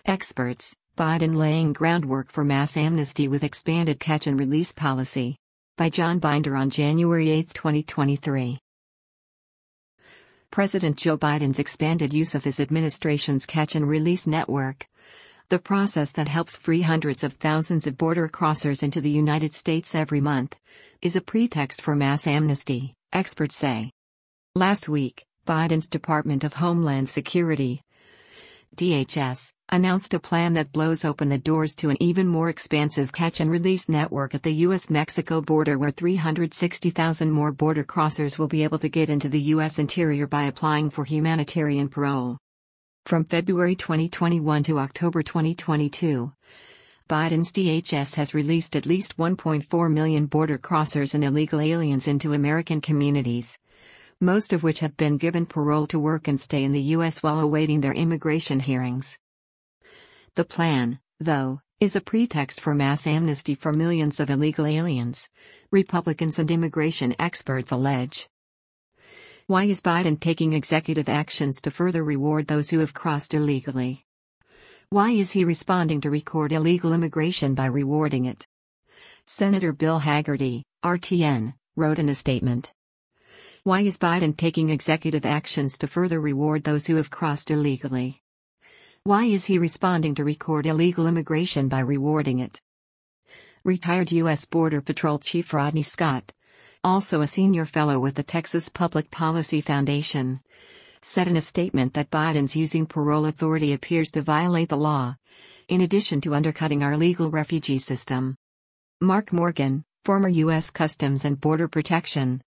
Experts: Biden laying groundwork for mass amnesty with expanded catch and release policy. By John Binder on January 8, 2023. President Joe Biden's expanded use of his administration's catch and release network, the process that helps free hundreds of thousands of border crossers into the United States every month, is a pretext for mass amnesty, experts say. Last week, Biden's Department of Homeland Security, DHS, announced a plan that blows open the doors to an even more expansive catch and release network at the U.S.-Mexico border, where 360,000 more border crossers will be able to get into the U.S. interior by applying for humanitarian parole. From February 2021 to October 2022, Biden's DHS has released at least 1.4 million border crossers and illegal aliens into American communities, most of which have been given parole to work and stay in the U.S. while awaiting their immigration hearings. The plan, though, is a pretext for mass amnesty for millions of illegal aliens, Republicans and immigration experts allege. Why is Biden taking executive actions to further reward those who have crossed illegally? Why is he responding to record illegal immigration by rewarding it? Senator Bill Hagerty, RTN, wrote in a statement. Why is Biden taking executive actions to further reward those who have crossed illegally? Why is he responding to record illegal immigration by rewarding it? Retired U.S. Border Patrol Chief Rodney Scott, also a senior fellow with the Texas Public Policy Foundation, said in a statement that Biden's using parole authority appears to violate the law, in addition to undercutting our legal refugee system. Mark Morgan, former U.S. Customs and Border Protection,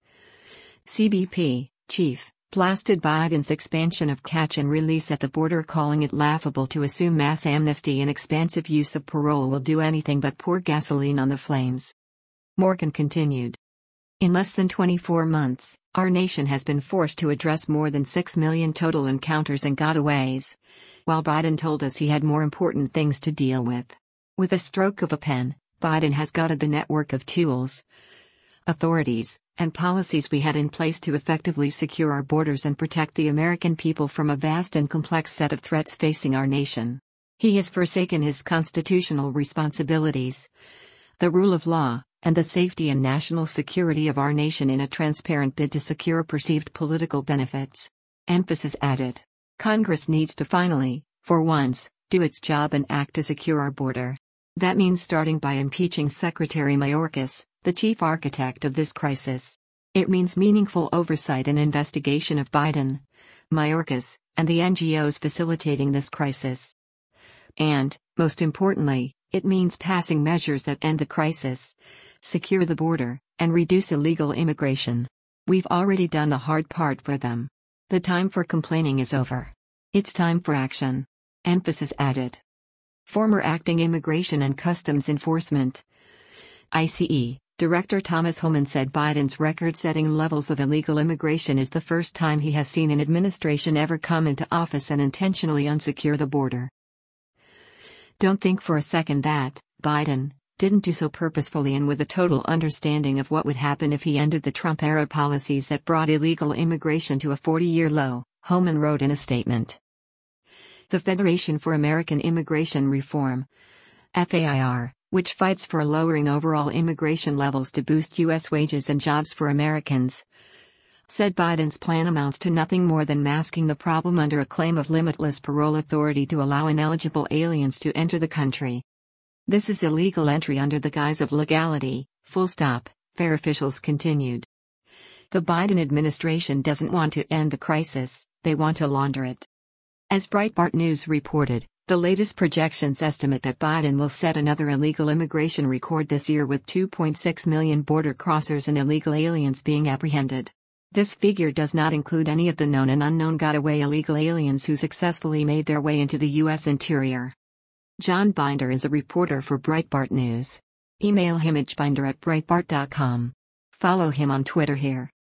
CBP, chief, blasted Biden's expansion of catch and release at the border, calling it laughable to assume mass amnesty and expansive use of parole will do anything but pour gasoline on the flames. Morgan continued. In less than 24 months, our nation has been forced to address more than 6 million total encounters and gotaways, while Biden told us he had more important things to deal with. With a stroke of a pen, Biden has gutted the network of tools, authorities, and policies we had in place to effectively secure our borders and protect the American people from a vast and complex set of threats facing our nation. He has forsaken his constitutional responsibilities, the rule of law, and the safety and national security of our nation in a transparent bid to secure perceived political benefits. Emphasis added. Congress needs to finally, for once, do its job and act to secure our border. That means starting by impeaching Secretary Mayorkas, the chief architect of this crisis. It means meaningful oversight and investigation of Biden, Mayorkas, and the NGOs facilitating this crisis. And, most importantly, it means passing measures that end the crisis, secure the border, and reduce illegal immigration. We've already done the hard part for them. The time for complaining is over. It's time for action. Emphasis added. Former Acting Immigration and Customs Enforcement, ICE, Director Thomas Homan said Biden's record-setting levels of illegal immigration is the first time he has seen an administration ever come into office and intentionally unsecure the border. Don't think for a second that Biden didn't do so purposefully and with a total understanding of what would happen if he ended the Trump-era policies that brought illegal immigration to a 40-year low, Homan wrote in a statement. The Federation for American Immigration Reform, FAIR, which fights for lowering overall immigration levels to boost U.S. wages and jobs for Americans, said Biden's plan amounts to nothing more than masking the problem under a claim of limitless parole authority to allow ineligible aliens to enter the country. This is illegal entry under the guise of legality, full stop, FAIR officials continued. The Biden administration doesn't want to end the crisis, they want to launder it. As Breitbart News reported, the latest projections estimate that Biden will set another illegal immigration record this year with 2.6 million border crossers and illegal aliens being apprehended. This figure does not include any of the known and unknown gotaway illegal aliens who successfully made their way into the U.S. interior. John Binder is a reporter for Breitbart News. Email him at binder@breitbart.com. Follow him on Twitter here.